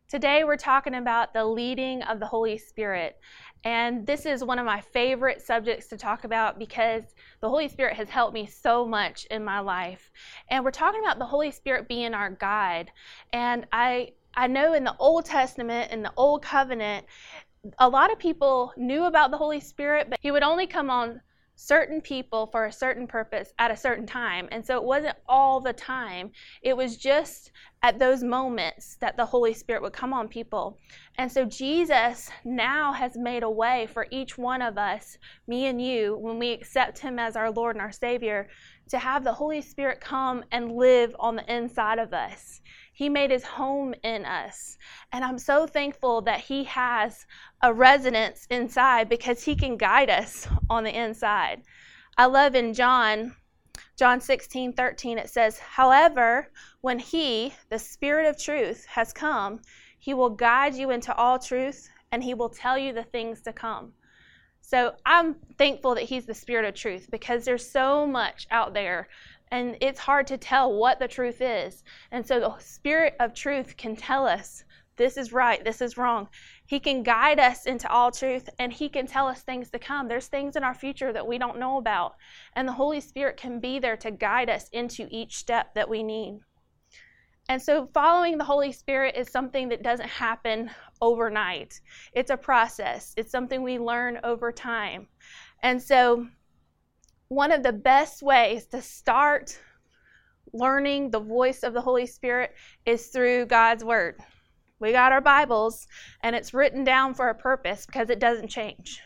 Today we're talking about the leading of the Holy Spirit. And this is one of my favorite subjects to talk about because the Holy Spirit has helped me so much in my life. And we're talking about the Holy Spirit being our guide. And I know in the Old Testament, in the Old Covenant, a lot of people knew about the Holy Spirit, but he would only come on certain people for a certain purpose at a certain time. And so it wasn't all the time. It was just at those moments that the Holy Spirit would come on people. And so Jesus now has made a way for each one of us, me and you, when we accept him as our Lord and our Savior, to have the Holy Spirit come and live on the inside of us. He made his home in us. And I'm so thankful that he has a residence inside because he can guide us on the inside. I love in John 16:13, it says, "However, when he, the Spirit of truth, has come, he will guide you into all truth, and he will tell you the things to come." So I'm thankful that he's the Spirit of truth because there's so much out there and it's hard to tell what the truth is. And so the Spirit of truth can tell us this is right, this is wrong. He can guide us into all truth, and he can tell us things to come. There's things in our future that we don't know about, and the Holy Spirit can be there to guide us into each step that we need. And so following the Holy Spirit is something that doesn't happen overnight. It's a process. It's something we learn over time. And so one of the best ways to start learning the voice of the Holy Spirit is through God's Word. We got our Bibles, and it's written down for a purpose because it doesn't change.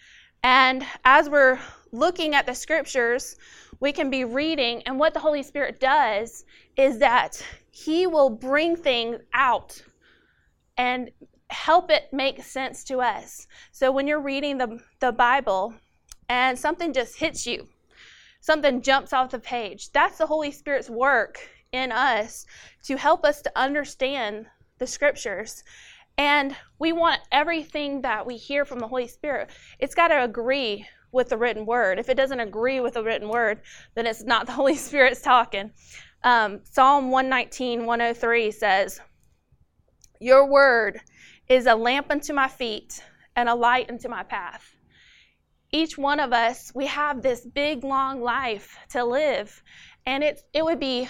And as we're looking at the scriptures, we can be reading, and what the Holy Spirit does is that he will bring things out and help it make sense to us. So when you're reading the Bible and something just hits you, something jumps off the page, that's the Holy Spirit's work in us to help us to understand the scriptures. And we want everything that we hear from the Holy Spirit, it's got to agree with the written word. If it doesn't agree with the written word, then it's not the Holy Spirit's talking. Psalm 119:103 says, "Your word is a lamp unto my feet and a light unto my path." Each one of us, we have this big, long life to live, and it would be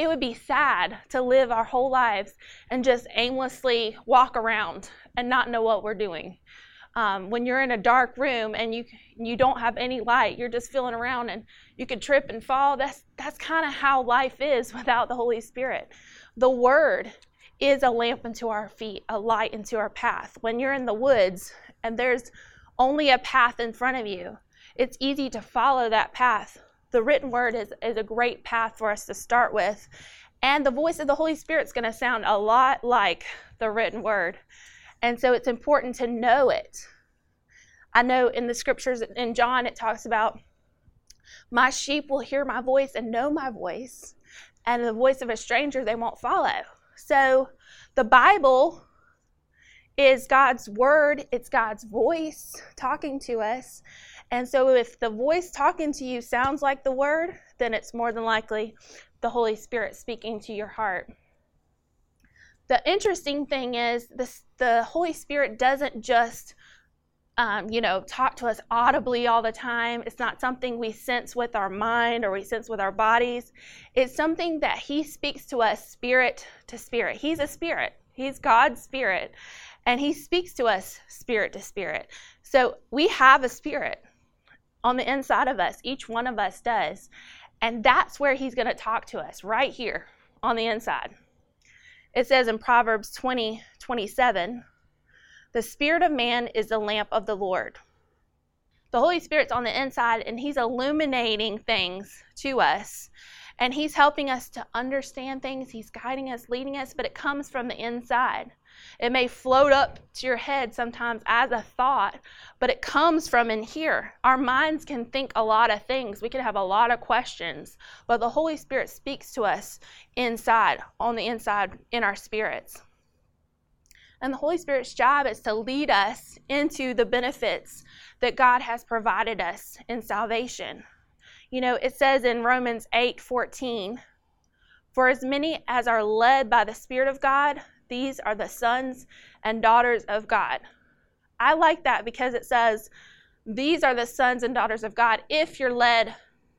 sad to live our whole lives and just aimlessly walk around and not know what we're doing. When you're in a dark room and you don't have any light, you're just feeling around and you could trip and fall. That's kind of how life is without the Holy Spirit. The Word is a lamp unto our feet, a light into our path. When you're in the woods and there's only a path in front of you, it's easy to follow that path. The written word is a great path for us to start with. And the voice of the Holy Spirit is going to sound a lot like the written word. And so it's important to know it. I know in the scriptures in John, it talks about, "My sheep will hear my voice and know my voice, and the voice of a stranger they won't follow." So the Bible is God's word. It's God's voice talking to us. And so if the voice talking to you sounds like the word, then it's more than likely the Holy Spirit speaking to your heart. The interesting thing is the Holy Spirit doesn't just talk to us audibly all the time. It's not something we sense with our mind or we sense with our bodies. It's something that he speaks to us spirit to spirit. He's a spirit. He's God's spirit. And he speaks to us spirit to spirit. So we have a spirit on the inside of us. Each one of us does. And that's where he's going to talk to us, right here on the inside. It says in Proverbs 20:27, "The spirit of man is the lamp of the Lord." The Holy Spirit's on the inside, and he's illuminating things to us. And he's helping us to understand things. He's guiding us, leading us, but it comes from the inside. It may float up to your head sometimes as a thought, but it comes from in here. Our minds can think a lot of things. We can have a lot of questions, but the Holy Spirit speaks to us inside, on the inside, in our spirits. And the Holy Spirit's job is to lead us into the benefits that God has provided us in salvation. You know, it says in Romans 8:14, "For as many as are led by the Spirit of God, these are the sons and daughters of God. I like that because it says, these are the sons and daughters of God if you're led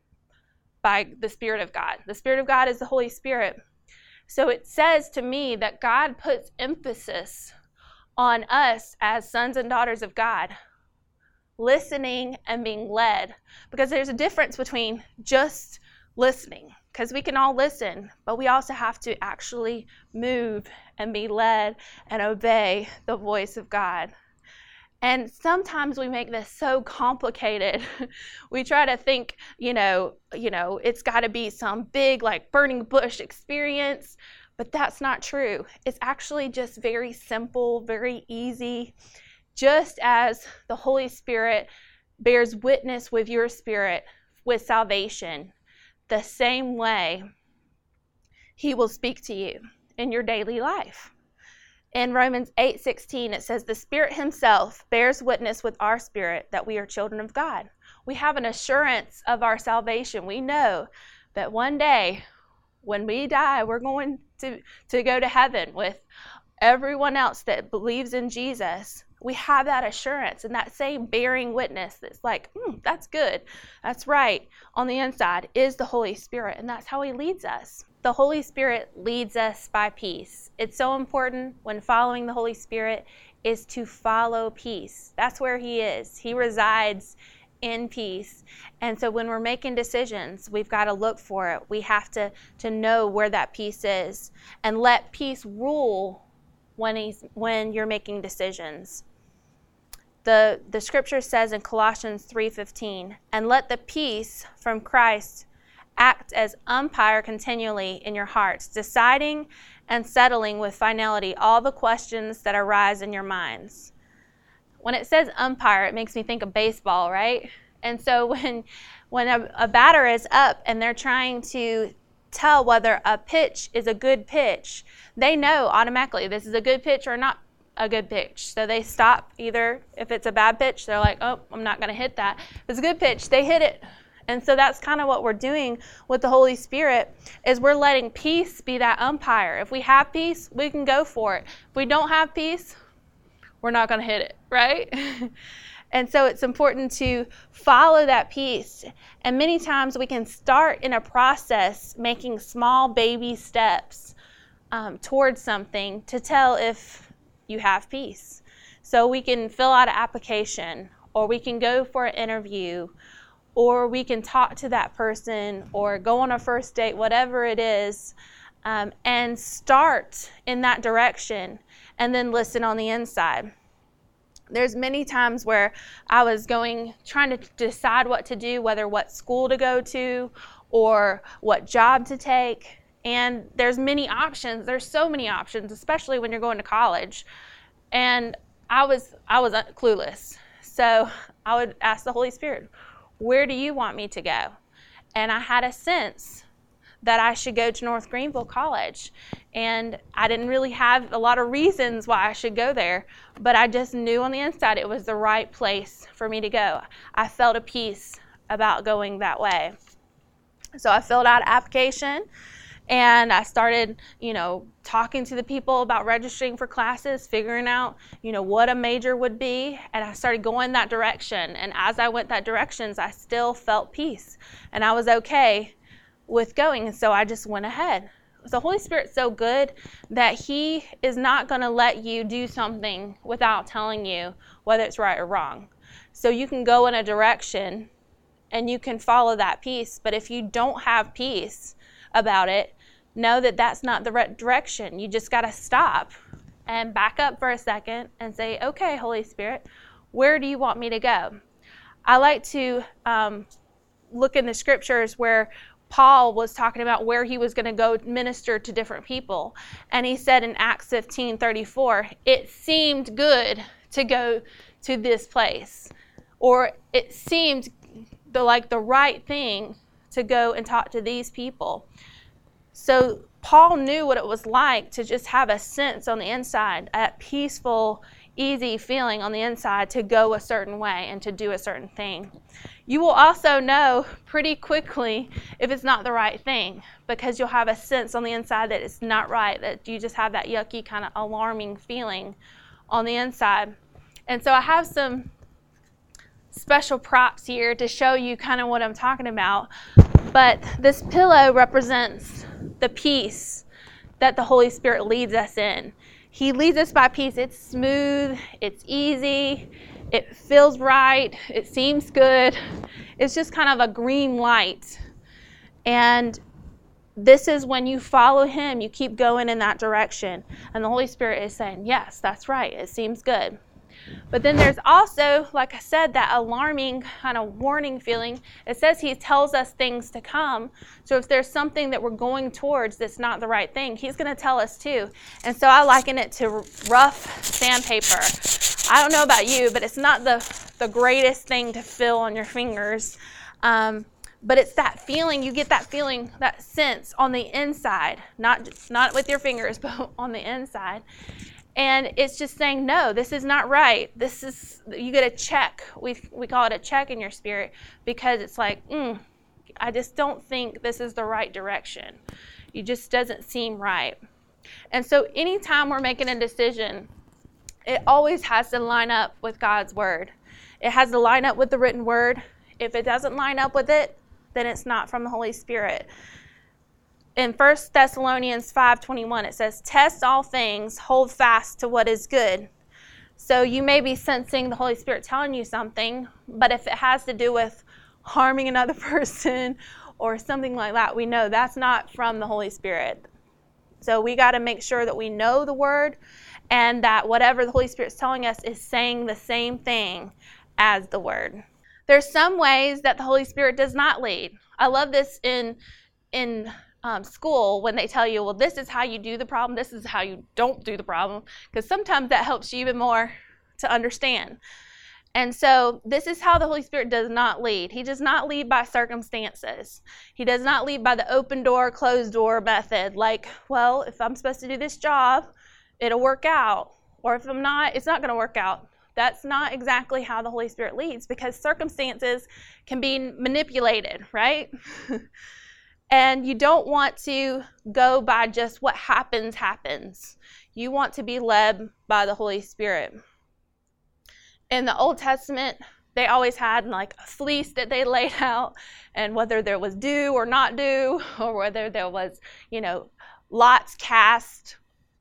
by the Spirit of God. The Spirit of God is the Holy Spirit. So it says to me that God puts emphasis on us as sons and daughters of God, listening and being led. Because there's a difference between just listening, because we can all listen, but we also have to actually move and be led and obey the voice of God. And sometimes we make this so complicated. We try to think, it's got to be some big, like, burning bush experience, but that's not true. It's actually just very simple, very easy. Just as the Holy Spirit bears witness with your spirit with salvation, the same way He will speak to you in your daily life. In Romans 8:16, it says, the Spirit Himself bears witness with our spirit that we are children of God. We have an assurance of our salvation. We know that one day when we die, we're going to go to heaven with everyone else that believes in Jesus. We have that assurance and that same bearing witness that's like, that's good, that's right, on the inside is the Holy Spirit, and that's how He leads us. The Holy Spirit leads us by peace. It's so important when following the Holy Spirit is to follow peace. That's where He is. He resides in peace. And so when we're making decisions, we've got to look for it. We have to know where that peace is and let peace rule when you're making decisions. The scripture says in Colossians 3:15, and let the peace from Christ act as umpire continually in your hearts, deciding and settling with finality all the questions that arise in your minds. When it says umpire, it makes me think of baseball, right? And so when a batter is up and they're trying to tell whether a pitch is a good pitch, they know automatically this is a good pitch or not a good pitch. So they stop. Either if it's a bad pitch, they're like, oh, I'm not going to hit that. If it's a good pitch, they hit it. And so that's kind of what we're doing with the Holy Spirit, is we're letting peace be that umpire. If we have peace, we can go for it. If we don't have peace, we're not going to hit it, right? And so it's important to follow that peace. And many times we can start in a process making small baby steps towards something to tell if you have peace. So we can fill out an application, or we can go for an interview, or we can talk to that person or go on a first date, whatever it is, and start in that direction and then listen on the inside. There's many times where I was trying to decide what to do, whether what school to go to or what job to take. And there's many options. There's so many options, especially when you're going to college. And I was clueless. So I would ask the Holy Spirit, where do you want me to go? And I had a sense that I should go to North Greenville College. And I didn't really have a lot of reasons why I should go there, but I just knew on the inside it was the right place for me to go. I felt a peace about going that way. So I filled out an application, and I started, talking to the people about registering for classes, figuring out, what a major would be. And I started going that direction. And as I went that direction, I still felt peace. And I was okay with going. And so I just went ahead. The Holy Spirit's so good that He is not going to let you do something without telling you whether it's right or wrong. So you can go in a direction and you can follow that peace. But if you don't have peace about it, know that that's not the right direction. You just got to stop and back up for a second and say, okay, Holy Spirit, where do you want me to go? I like to look in the scriptures where Paul was talking about where he was going to go minister to different people. And he said in Acts 15:34, it seemed good to go to this place. Or it seemed the right thing to go and talk to these people. So Paul knew what it was like to just have a sense on the inside, that peaceful, easy feeling on the inside to go a certain way and to do a certain thing. You will also know pretty quickly if it's not the right thing, because you'll have a sense on the inside that it's not right, that you just have that yucky kind of alarming feeling on the inside. And so I have some special props here to show you kind of what I'm talking about. But this pillow represents the peace that the Holy Spirit leads us in. He leads us by peace. It's smooth, it's easy, it feels right, it seems good. It's just kind of a green light. And this is when you follow him, you keep going in that direction. And the Holy Spirit is saying, yes, that's right, it seems good. But then there's also, like I said, that alarming kind of warning feeling. It says he tells us things to come. So if there's something that we're going towards that's not the right thing, he's going to tell us too. And so I liken it to rough sandpaper. I don't know about you, but it's not the greatest thing to feel on your fingers. But it's that feeling, you get that feeling, that sense on the inside, not with your fingers, but on the inside. And it's just saying, no, this is not right. You get a check. We call it a check in your spirit, because it's like, I just don't think this is the right direction. It just doesn't seem right. And so anytime we're making a decision, it always has to line up with God's word. It has to line up with the written word. If it doesn't line up with it, then it's not from the Holy Spirit. In 1 Thessalonians 5:21, it says, test all things, hold fast to what is good. So you may be sensing the Holy Spirit telling you something, but if it has to do with harming another person or something like that, we know that's not from the Holy Spirit. So we got to make sure that we know the word, and that whatever the Holy Spirit's telling us is saying the same thing as the word. There's some ways that the Holy Spirit does not lead. I love this in school when they tell you, well, this is how you do the problem, this is how you don't do the problem, because sometimes that helps you even more to understand. And so this is how the Holy Spirit does not lead. He does not lead by circumstances. He does not lead by the open door, closed door method, like, well, if I'm supposed to do this job, it'll work out, or if I'm not, it's not going to work out. That's not exactly how the Holy Spirit leads, because circumstances can be manipulated, right? And you don't want to go by just what happens. You want to be led by the Holy Spirit. In the Old Testament, they always had like a fleece that they laid out, and whether there was dew or not dew, or whether there was, lots cast,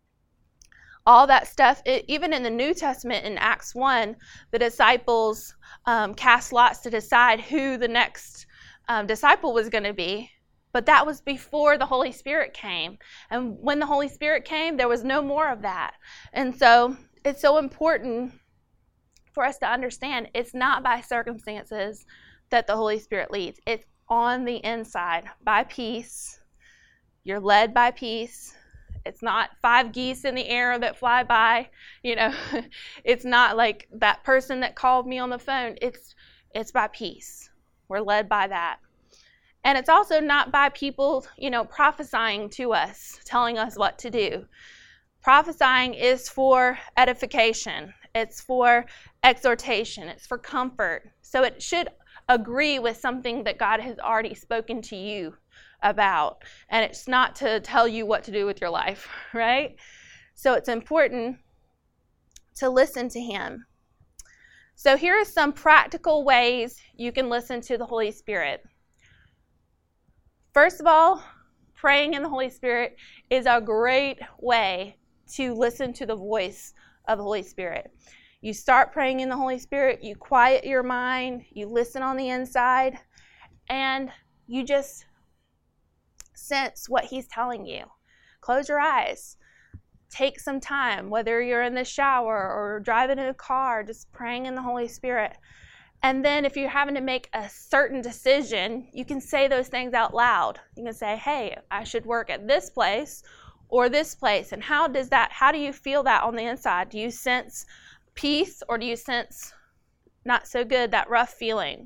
all that stuff. Even in the New Testament, in Acts 1, the disciples cast lots to decide who the next disciple was going to be. But that was before the Holy Spirit came. And when the Holy Spirit came, there was no more of that. And so it's so important for us to understand it's not by circumstances that the Holy Spirit leads. It's on the inside by peace. You're led by peace. It's not 5 geese in the air that fly by. It's not like that person that called me on the phone. It's by peace. We're led by that. And it's also not by people, prophesying to us, telling us what to do. Prophesying is for edification. It's for exhortation. It's for comfort. So it should agree with something that God has already spoken to you about. And it's not to tell you what to do with your life, right? So it's important to listen to him. So here are some practical ways you can listen to the Holy Spirit. First of all, praying in the Holy Spirit is a great way to listen to the voice of the Holy Spirit. You start praying in the Holy Spirit, you quiet your mind, you listen on the inside, and you just sense what he's telling you. Close your eyes. Take some time, whether you're in the shower or driving in a car, just praying in the Holy Spirit. And then if you're having to make a certain decision, you can say those things out loud. You can say, hey, I should work at this place or this place. And how do you feel that on the inside? Do you sense peace, or do you sense not so good, that rough feeling?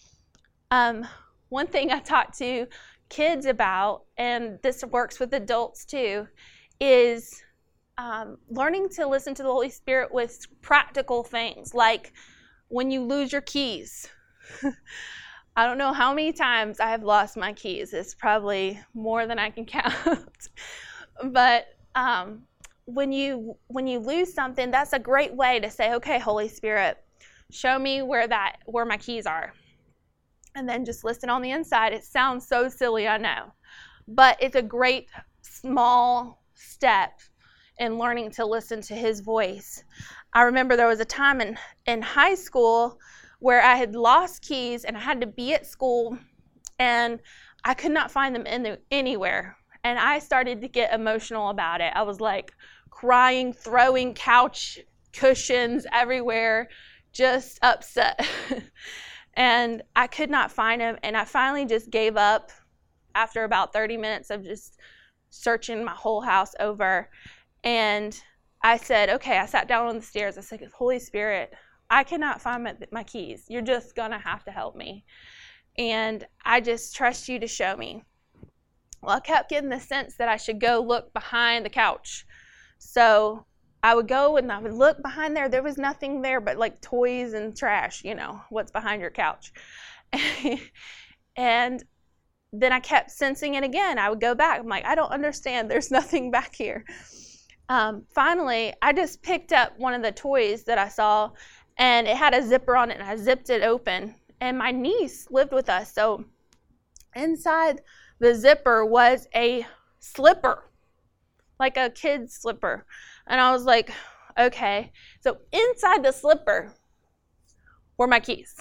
One thing I talk to kids about, and this works with adults too, is learning to listen to the Holy Spirit with practical things, like when you lose your keys. I don't know how many times I have lost my keys. It's probably more than I can count. But when you lose something, that's a great way to say, okay, Holy Spirit, show me where my keys are. And then just listen on the inside. It sounds so silly, I know. But it's a great small step in learning to listen to his voice. I remember there was a time in high school where I had lost keys and I had to be at school and I could not find them anywhere. And I started to get emotional about it. I was like crying, throwing couch cushions everywhere, just upset. And I could not find them. And I finally just gave up after about 30 minutes of just searching my whole house over. And I said, okay, I sat down on the stairs. I said, Holy Spirit, I cannot find my keys. You're just going to have to help me. And I just trust you to show me. Well, I kept getting the sense that I should go look behind the couch. So I would go and I would look behind there. There was nothing there but like toys and trash, what's behind your couch. And then I kept sensing it again. I would go back. I'm like, I don't understand. There's nothing back here. Finally, I just picked up one of the toys that I saw, and it had a zipper on it, and I zipped it open. And my niece lived with us, so inside the zipper was a slipper, like a kid's slipper. And I was like, okay. So inside the slipper were my keys.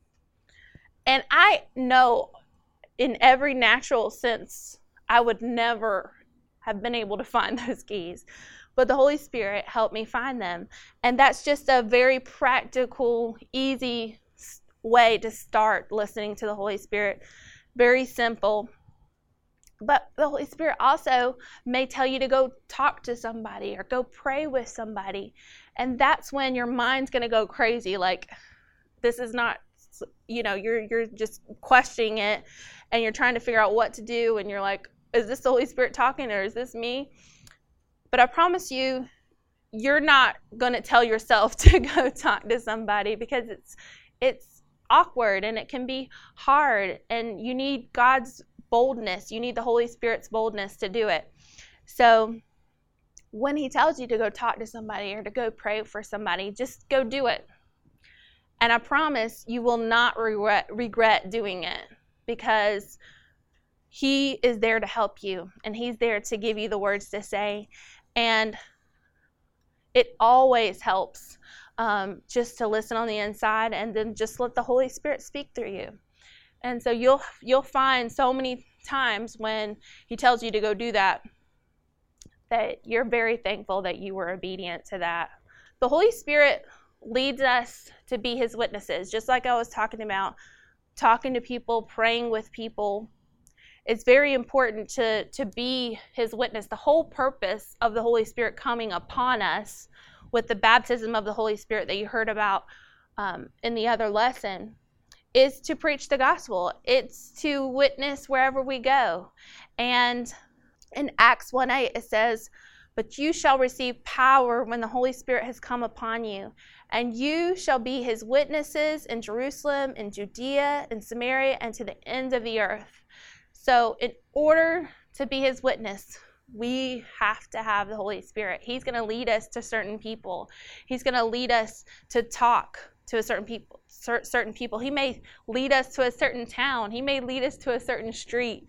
And I know in every natural sense, I would never have been able to find those keys. But the Holy Spirit helped me find them. And that's just a very practical, easy way to start listening to the Holy Spirit. Very simple. But the Holy Spirit also may tell you to go talk to somebody or go pray with somebody. And that's when your mind's going to go crazy. Like, this is not, you're just questioning it and you're trying to figure out what to do. And you're like, is this the Holy Spirit talking or is this me? But I promise you, you're not going to tell yourself to go talk to somebody because it's awkward and it can be hard. And you need God's boldness. You need the Holy Spirit's boldness to do it. So when he tells you to go talk to somebody or to go pray for somebody, just go do it. And I promise you will not regret doing it because he is there to help you and he's there to give you the words to say. And it always helps just to listen on the inside and then just let the Holy Spirit speak through you. And so you'll find so many times when he tells you to go do that you're very thankful that you were obedient to that. The Holy Spirit leads us to be his witnesses, just like I was talking about, talking to people, praying with people. It's very important to be his witness. The whole purpose of the Holy Spirit coming upon us with the baptism of the Holy Spirit that you heard about in the other lesson is to preach the gospel. It's to witness wherever we go. And in Acts 1:8 it says, "But you shall receive power when the Holy Spirit has come upon you, and you shall be his witnesses in Jerusalem, in Judea, in Samaria, and to the ends of the earth." So in order to be his witness, we have to have the Holy Spirit. He's going to lead us to certain people. He's going to lead us to talk to certain people. He may lead us to a certain town. He may lead us to a certain street.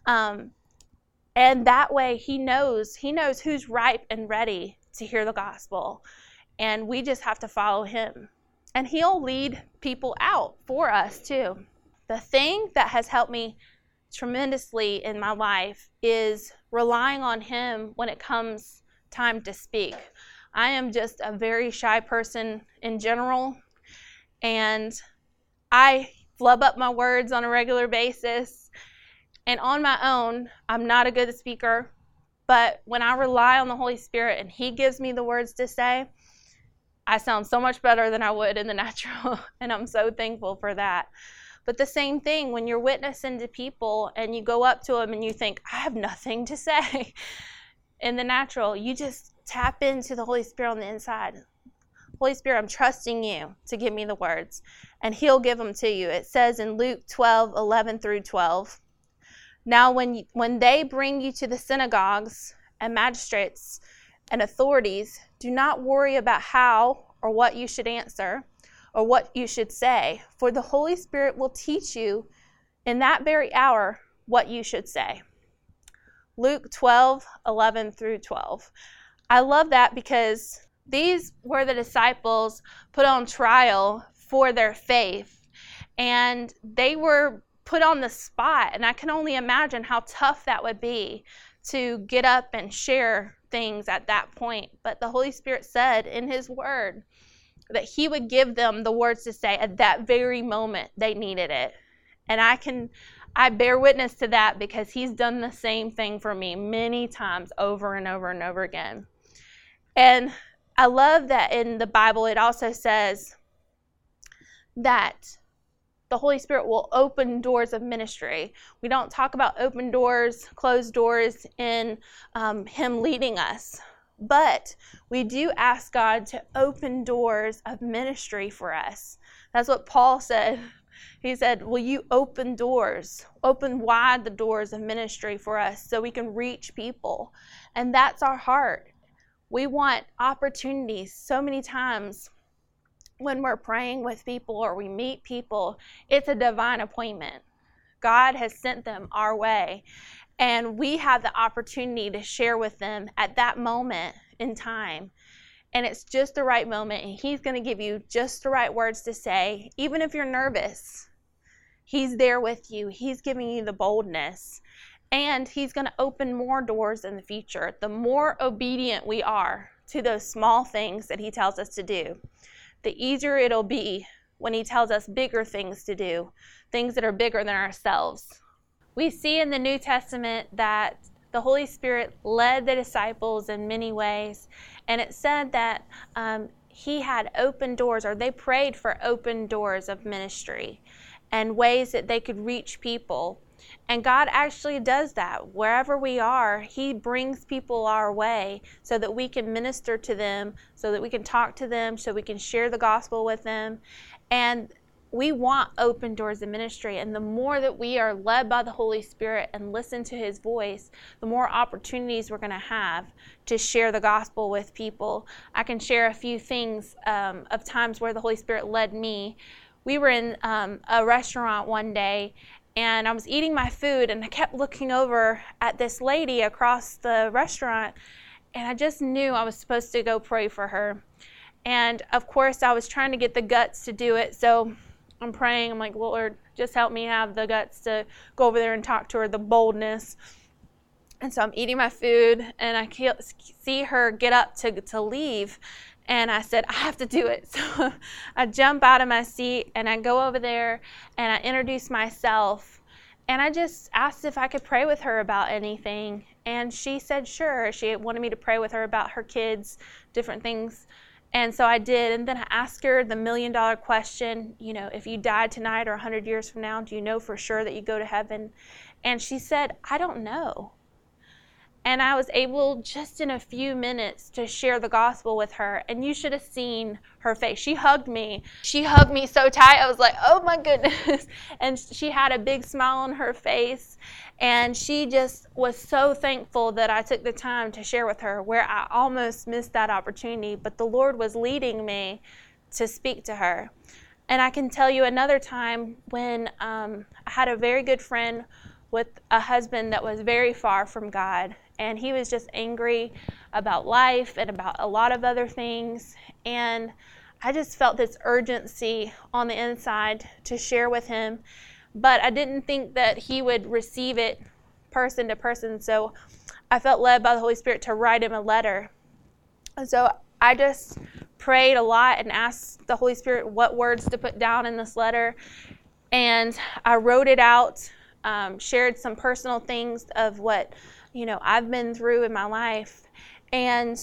And that way he knows who's ripe and ready to hear the gospel. And we just have to follow him. And he'll lead people out for us too. The thing that has helped me tremendously in my life is relying on him when it comes time to speak. I am just a very shy person in general, and I flub up my words on a regular basis. And on my own, I'm not a good speaker, but when I rely on the Holy Spirit and he gives me the words to say, I sound so much better than I would in the natural, and I'm so thankful for that. But the same thing, when you're witnessing to people and you go up to them and you think, I have nothing to say in the natural, you just tap into the Holy Spirit on the inside. Holy Spirit, I'm trusting you to give me the words, and he'll give them to you. It says in Luke 12:11-12, now when they bring you to the synagogues and magistrates and authorities, do not worry about how or what you should answer or what you should say, for the Holy Spirit will teach you in that very hour what you should say. Luke 12:11-12. I love that because these were the disciples put on trial for their faith, and they were put on the spot, and I can only imagine how tough that would be to get up and share things at that point. But the Holy Spirit said in his word that he would give them the words to say at that very moment they needed it. And I bear witness to that because he's done the same thing for me many times over and over and over again. And I love that in the Bible it also says that the Holy Spirit will open doors of ministry. We don't talk about open doors, closed doors in him leading us. But we do ask God to open doors of ministry for us. That's what Paul said. He said, will you open doors, open wide the doors of ministry for us so we can reach people? And that's our heart. We want opportunities. So many times when we're praying with people or we meet people, it's a divine appointment. God has sent them our way, and we have the opportunity to share with them at that moment in time. And it's just the right moment, and he's going to give you just the right words to say. Even if you're nervous, he's there with you. He's giving you the boldness. And he's going to open more doors in the future. The more obedient we are to those small things that he tells us to do, the easier it'll be when he tells us bigger things to do, things that are bigger than ourselves. We see in the New Testament that the Holy Spirit led the disciples in many ways, and it said that he had open doors, or they prayed for open doors of ministry and ways that they could reach people. And God actually does that. Wherever we are, he brings people our way so that we can minister to them, so that we can talk to them, so we can share the gospel with them. And we want open doors of ministry. And the more that we are led by the Holy Spirit and listen to his voice, the more opportunities we're going to have to share the gospel with people. I can share a few things of times where the Holy Spirit led me. We were in a restaurant one day, and I was eating my food, and I kept looking over at this lady across the restaurant, and I just knew I was supposed to go pray for her. And of course, I was trying to get the guts to do it, so I'm praying. I'm like, Lord, just help me have the guts to go over there and talk to her, the boldness. And so I'm eating my food, and I see her get up to leave. And I said, I have to do it. So I jump out of my seat, and I go over there, and I introduce myself. And I just asked if I could pray with her about anything. And she said, sure. She wanted me to pray with her about her kids, different things. And so I did. And then I asked her the $1 million question, if you died tonight or 100 years from now, do you know for sure that you go to heaven? And she said, I don't know. And I was able, just in a few minutes, to share the gospel with her. And you should have seen her face. She hugged me. She hugged me so tight. I was like, oh my goodness. And she had a big smile on her face. And she just was so thankful that I took the time to share with her, where I almost missed that opportunity. But the Lord was leading me to speak to her. And I can tell you another time when I had a very good friend with a husband that was very far from God. And he was just angry about life and about a lot of other things. And I just felt this urgency on the inside to share with him. But I didn't think that he would receive it person to person. So I felt led by the Holy Spirit to write him a letter. And so I just prayed a lot and asked the Holy Spirit what words to put down in this letter. And I wrote it out, shared some personal things of what I've been through in my life, and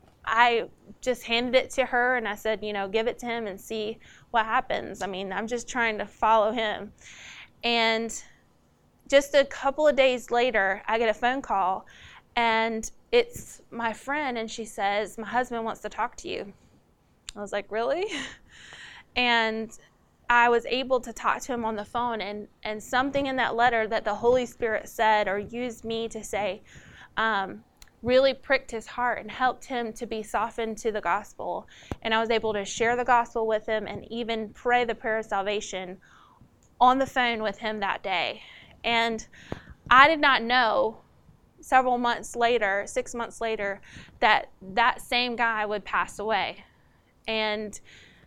I just handed it to her, and I said, give it to him and see what happens. I mean, I'm just trying to follow him. And just a couple of days later, I get a phone call, And it's my friend, and she says, my husband wants to talk to you. I was like, really? And I was able to talk to him on the phone, and something in that letter that the Holy Spirit said or used me to say really pricked his heart and helped him to be softened to the gospel. And I was able to share the gospel with him and even pray the prayer of salvation on the phone with him that day. And I did not know several months later, 6 months later, that that same guy would pass away. And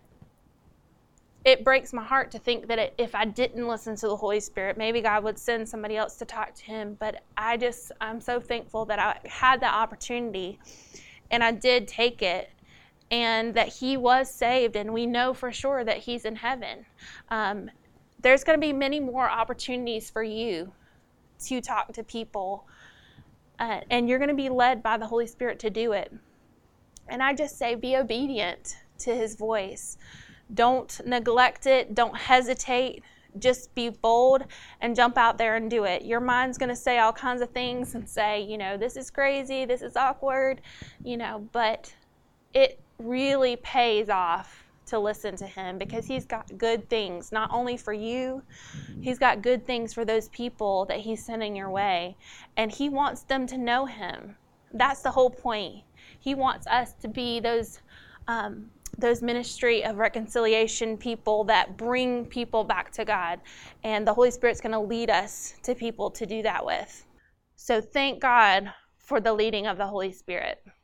it breaks my heart to think that if I didn't listen to the Holy Spirit, maybe God would send somebody else to talk to him. But I'm so thankful that I had that opportunity, and I did take it, and that he was saved, and we know for sure that he's in heaven. There's going to be many more opportunities for you to talk to people, and you're going to be led by the Holy Spirit to do it. And I just say, be obedient to his voice. Don't neglect it. Don't hesitate. Just be bold and jump out there and do it. Your mind's going to say all kinds of things and say, this is crazy, this is awkward, but it really pays off to listen to him, because he's got good things, not only for you, he's got good things for those people that he's sending your way, and he wants them to know him. That's the whole point. He wants us to be those ministry of reconciliation people that bring people back to God, and the Holy Spirit's going to lead us to people to do that with. So thank God for the leading of the Holy Spirit.